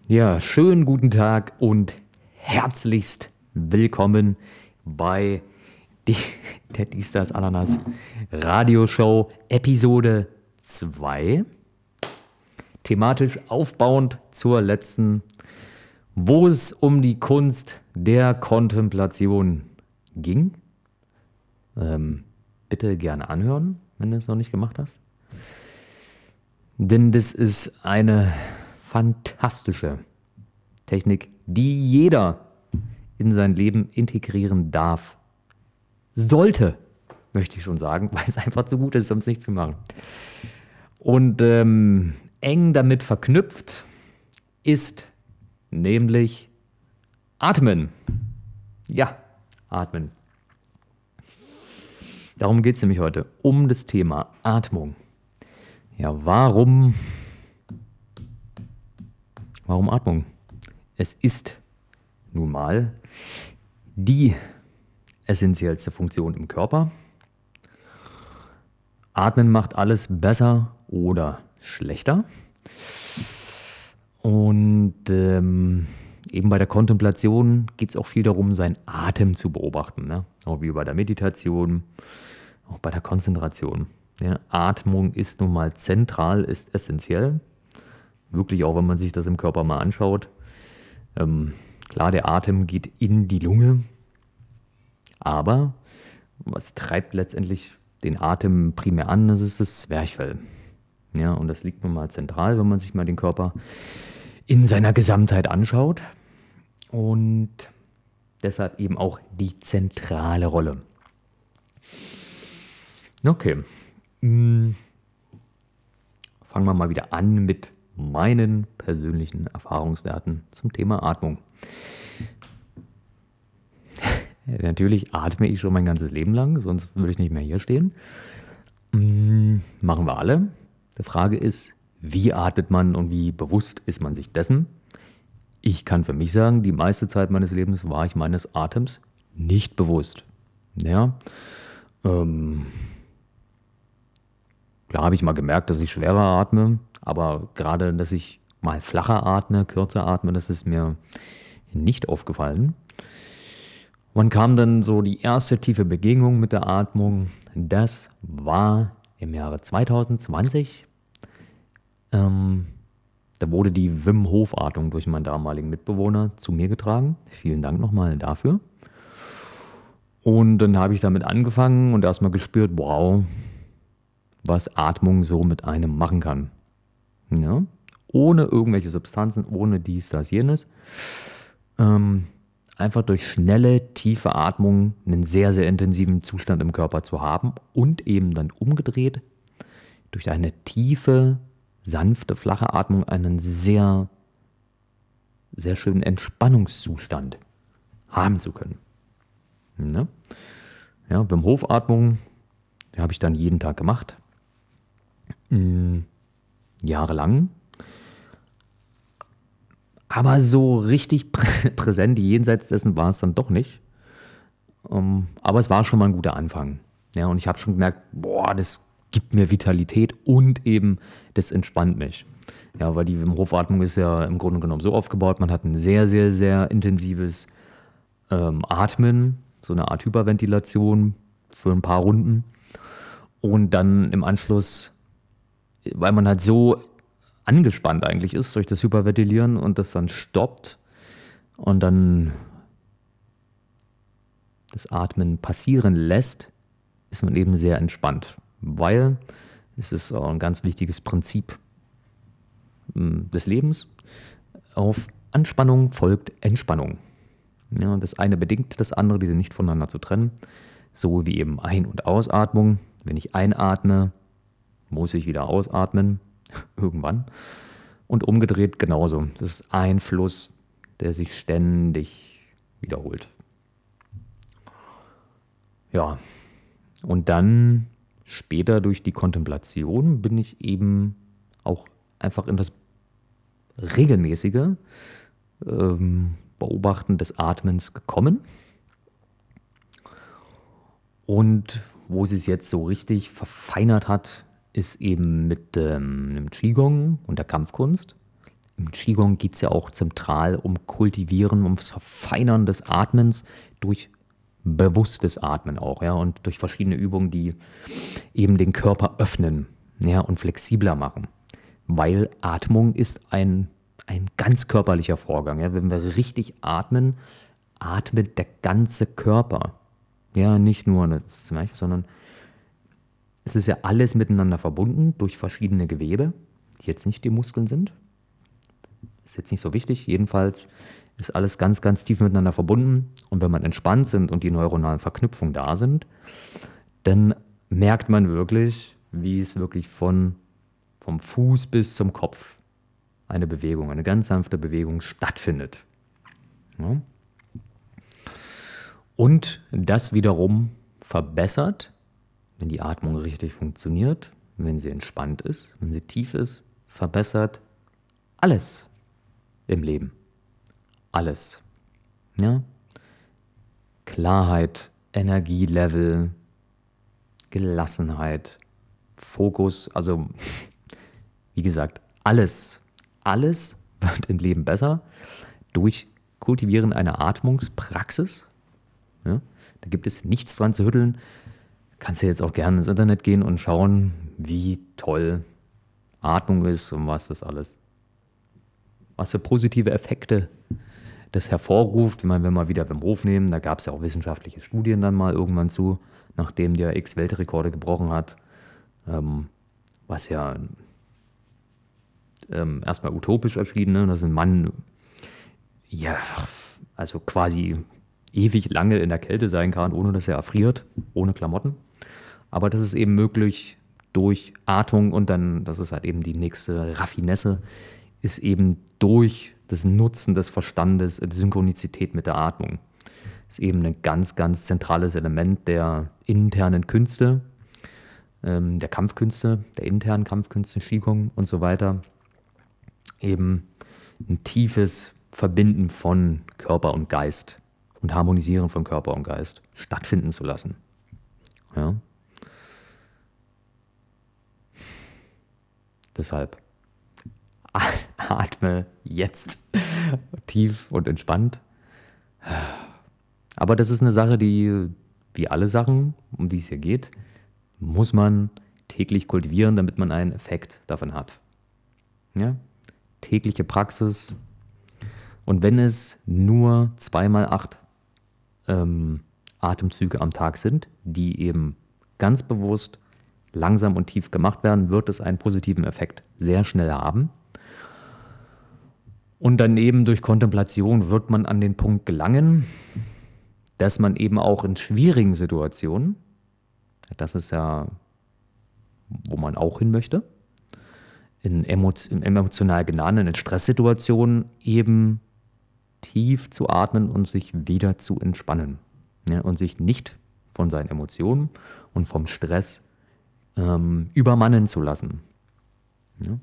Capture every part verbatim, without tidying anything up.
Ja, schönen guten Tag und herzlichst willkommen bei die, der Diestas Ananas Radioshow Episode zwei. Thematisch aufbauend zur letzten, wo es um die Kunst der Kontemplation ging. Ähm, bitte gerne anhören, wenn du es noch nicht gemacht hast. Denn das ist eine fantastische Technik, die jeder in sein Leben integrieren darf. Sollte, möchte ich schon sagen, weil es einfach zu gut ist, um es nicht zu machen. Und ähm, eng damit verknüpft ist nämlich Atmen. Ja, Atmen. Darum geht es nämlich heute, um das Thema Atmung. Ja, warum, warum Atmung? Es ist nun mal die essentiellste Funktion im Körper. Atmen macht alles besser oder schlechter. Und ähm, eben bei der Kontemplation geht es auch viel darum, seinen Atem zu beobachten. Ne? Auch wie bei der Meditation, auch bei der Konzentration. Ja, Atmung ist nun mal zentral, ist essentiell. Wirklich auch, wenn man sich das im Körper mal anschaut. Ähm, klar, der Atem geht in die Lunge. Aber was treibt letztendlich den Atem primär an? Das ist das Zwerchfell. Ja, und das liegt nun mal zentral, wenn man sich mal den Körper in seiner Gesamtheit anschaut. Und deshalb eben auch die zentrale Rolle. Okay. Hm. Fangen wir mal wieder an mit meinen persönlichen Erfahrungswerten zum Thema Atmung. Natürlich atme ich schon mein ganzes Leben lang, sonst würde ich nicht mehr hier stehen. Hm, machen wir alle. Die Frage ist, wie atmet man und wie bewusst ist man sich dessen? Ich kann für mich sagen, die meiste Zeit meines Lebens war ich meines Atems nicht bewusst. Ja, ähm, klar habe ich mal gemerkt, dass ich schwerer atme, aber gerade, dass ich mal flacher atme, kürzer atme, das ist mir nicht aufgefallen. Wann kam dann so die erste tiefe Begegnung mit der Atmung? Das war im Jahre zwanzig zwanzig. Ähm, da wurde die Wim Hof Atmung durch meinen damaligen Mitbewohner zu mir getragen. Vielen Dank nochmal dafür. Und dann habe ich damit angefangen und erstmal gespürt, wow, was Atmung so mit einem machen kann. Ja? Ohne irgendwelche Substanzen, ohne dies, das, jenes. Ähm, einfach durch schnelle, tiefe Atmung einen sehr, sehr intensiven Zustand im Körper zu haben und eben dann umgedreht durch eine tiefe, sanfte, flache Atmung einen sehr, sehr schönen Entspannungszustand haben zu können. Ja, ja, Wim Hof Atmung, die habe ich dann jeden Tag gemacht. Mhm. Jahrelang. Aber so richtig prä- präsent jenseits dessen war es dann doch nicht. Um, aber es war schon mal ein guter Anfang. Ja, und ich habe schon gemerkt, boah, das gibt mir Vitalität und eben das entspannt mich. Ja, weil die Wim Hof Atmung ist ja im Grunde genommen so aufgebaut, man hat ein sehr, sehr, sehr intensives ähm, Atmen, so eine Art Hyperventilation für ein paar Runden. Und dann im Anschluss, weil man halt so angespannt eigentlich ist durch das Hyperventilieren und das dann stoppt und dann das Atmen passieren lässt, ist man eben sehr entspannt, weil es ist auch ein ganz wichtiges Prinzip mm, des Lebens. Auf Anspannung folgt Entspannung. Ja, und das eine bedingt das andere, die sind nicht voneinander zu trennen, so wie eben Ein- und Ausatmung. Wenn ich einatme, muss ich wieder ausatmen, irgendwann. Und umgedreht genauso. Das ist ein Fluss, der sich ständig wiederholt. Ja, und dann später durch die Kontemplation bin ich eben auch einfach in das regelmäßige ähm, Beobachten des Atmens gekommen. Und wo sie es jetzt so richtig verfeinert hat, ist eben mit ähm, einem Qigong und der Kampfkunst. im Qigong geht es ja auch zentral um Kultivieren, ums Verfeinern des Atmens durch bewusstes Atmen auch, ja, und durch verschiedene Übungen, die eben den Körper öffnen, ja, und flexibler machen. Weil Atmung ist ein, ein ganz körperlicher Vorgang. Ja. Wenn wir richtig atmen, atmet der ganze Körper. Ja, nicht nur das, sondern es ist ja alles miteinander verbunden durch verschiedene Gewebe, die jetzt nicht die Muskeln sind. Ist jetzt nicht so wichtig. Jedenfalls ist alles ganz, ganz tief miteinander verbunden. Und wenn man entspannt sind und die neuronalen Verknüpfungen da sind, dann merkt man wirklich, wie es wirklich von, vom Fuß bis zum Kopf eine Bewegung, eine ganz sanfte Bewegung stattfindet. Ja. Und das wiederum verbessert, wenn die Atmung richtig funktioniert, wenn sie entspannt ist, wenn sie tief ist, verbessert alles im Leben. Alles. Ja? Klarheit, Energielevel, Gelassenheit, Fokus, also wie gesagt, alles, alles wird im Leben besser durch Kultivieren einer Atmungspraxis. Ja? Da gibt es nichts dran zu rütteln. Kannst du jetzt auch gerne ins Internet gehen und schauen, wie toll Atmung ist und was das alles, was für positive Effekte das hervorruft. Ich meine, wenn wir wieder Wim Hof nehmen, da gab es ja auch wissenschaftliche Studien dann mal irgendwann zu, nachdem der X-Weltrekorde gebrochen hat, ähm, was ja ähm, erstmal utopisch erschien, ne? Dass ein Mann ja, also quasi ewig lange in der Kälte sein kann, ohne dass er erfriert, ohne Klamotten. Aber das ist eben möglich durch Atmung und dann, das ist halt eben die nächste Raffinesse, ist eben durch das Nutzen des Verstandes, die Synchronizität mit der Atmung. Das ist eben ein ganz, ganz zentrales Element der internen Künste, ähm, der Kampfkünste, der internen Kampfkünste, Qigong und so weiter. Eben ein tiefes Verbinden von Körper und Geist und Harmonisieren von Körper und Geist stattfinden zu lassen. Ja. Deshalb atme jetzt tief und entspannt. Aber das ist eine Sache, die, wie alle Sachen, um die es hier geht, muss man täglich kultivieren, damit man einen Effekt davon hat. Ja? Tägliche Praxis. Und wenn es nur zweimal acht ähm, Atemzüge am Tag sind, die eben ganz bewusst langsam und tief gemacht werden, wird es einen positiven Effekt sehr schnell haben. Und dann eben durch Kontemplation wird man an den Punkt gelangen, dass man eben auch in schwierigen Situationen, das ist ja, wo man auch hin möchte, in, emotion, in emotional geladenen Stresssituationen eben tief zu atmen und sich wieder zu entspannen. Ja, und sich nicht von seinen Emotionen und vom Stress ähm, übermannen zu lassen. Ja.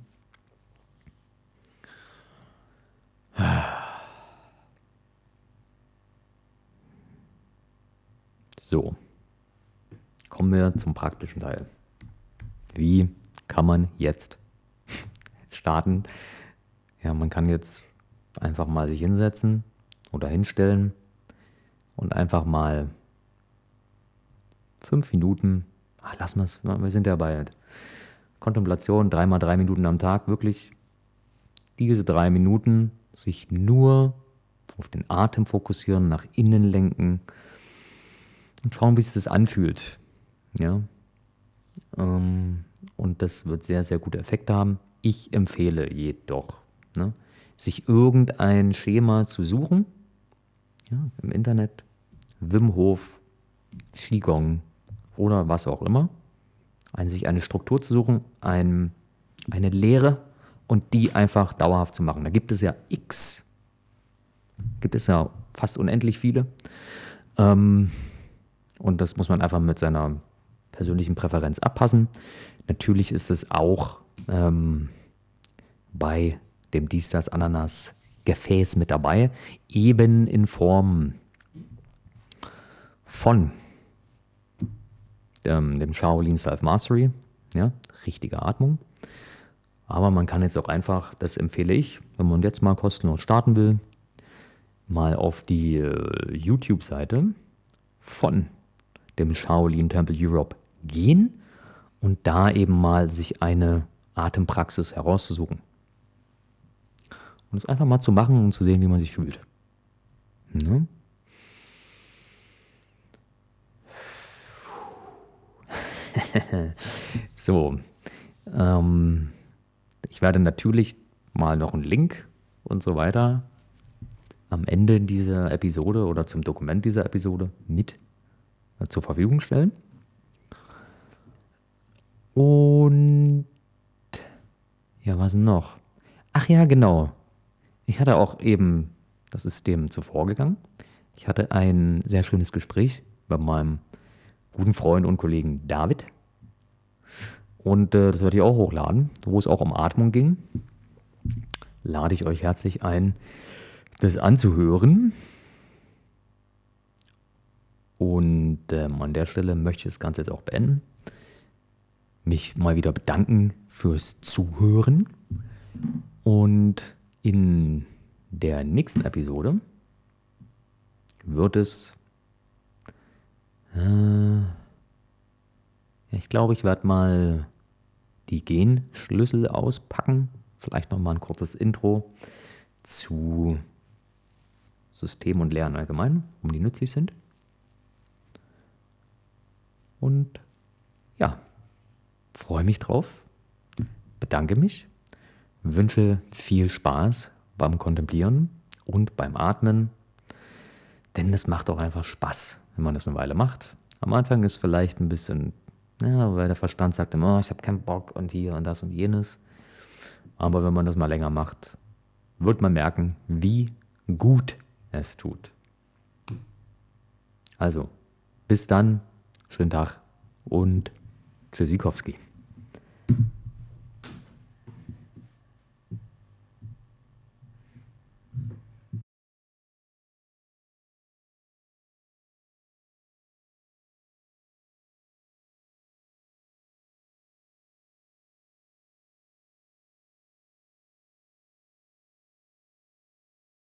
So, kommen wir zum praktischen Teil. Wie kann man jetzt starten? Ja, man kann jetzt einfach mal sich hinsetzen oder hinstellen und einfach mal fünf Minuten, ach, lassen wir es, wir sind ja bei Kontemplation, dreimal drei Minuten am Tag, wirklich diese drei Minuten sich nur auf den Atem fokussieren, nach innen lenken und schauen, wie sich das anfühlt. Ja? Ähm, und das wird sehr, sehr gute Effekte haben. Ich empfehle jedoch, ne, sich irgendein Schema zu suchen, ja, im Internet, Wim Hof, Qigong oder was auch immer, ein, sich eine Struktur zu suchen, ein, eine Lehre und die einfach dauerhaft zu machen. Da gibt es ja x, gibt es ja fast unendlich viele. Ähm, und das muss man einfach mit seiner persönlichen Präferenz abpassen. Natürlich ist es auch ähm, bei dem Dies, das, Ananas Gefäß mit dabei, eben in Form von ähm, dem Shaolin Self-Mastery, ja, richtige Atmung, Aber man kann jetzt auch einfach, das empfehle ich, wenn man jetzt mal kostenlos starten will, mal auf die äh, YouTube-Seite von dem Shaolin Temple Europe gehen und da eben mal sich eine Atempraxis herauszusuchen. Und es einfach mal zu machen und zu sehen, wie man sich fühlt. Ne? So, ähm, ich werde natürlich mal noch einen Link und so weiter am Ende dieser Episode oder zum Dokument dieser Episode mit äh, zur Verfügung stellen. Und ja, was noch? Ach ja, genau. Ich hatte auch eben, das ist dem zuvor gegangen, ich hatte ein sehr schönes Gespräch bei meinem guten Freund und Kollegen David. Und äh, das werde ich auch hochladen, wo es auch um Atmung ging. Lade ich euch herzlich ein, das anzuhören. Und ähm, an der Stelle möchte ich das Ganze jetzt auch beenden. Mich mal wieder bedanken fürs Zuhören. Und in der nächsten Episode wird es, äh, ich glaube, ich werde mal die Genschlüssel auspacken. Vielleicht nochmal ein kurzes Intro zu System und Lernen allgemein, um die nützlich sind. Und ja, freue mich drauf, bedanke mich, wünsche viel Spaß beim Kontemplieren und beim Atmen, denn das macht auch einfach Spaß, wenn man das eine Weile macht. Am Anfang ist vielleicht ein bisschen, ja, weil der Verstand sagt immer, oh, ich habe keinen Bock und hier und das und jenes. Aber wenn man das mal länger macht, wird man merken, wie gut es tut. Also, bis dann, schönen Tag und Tschüssikowski.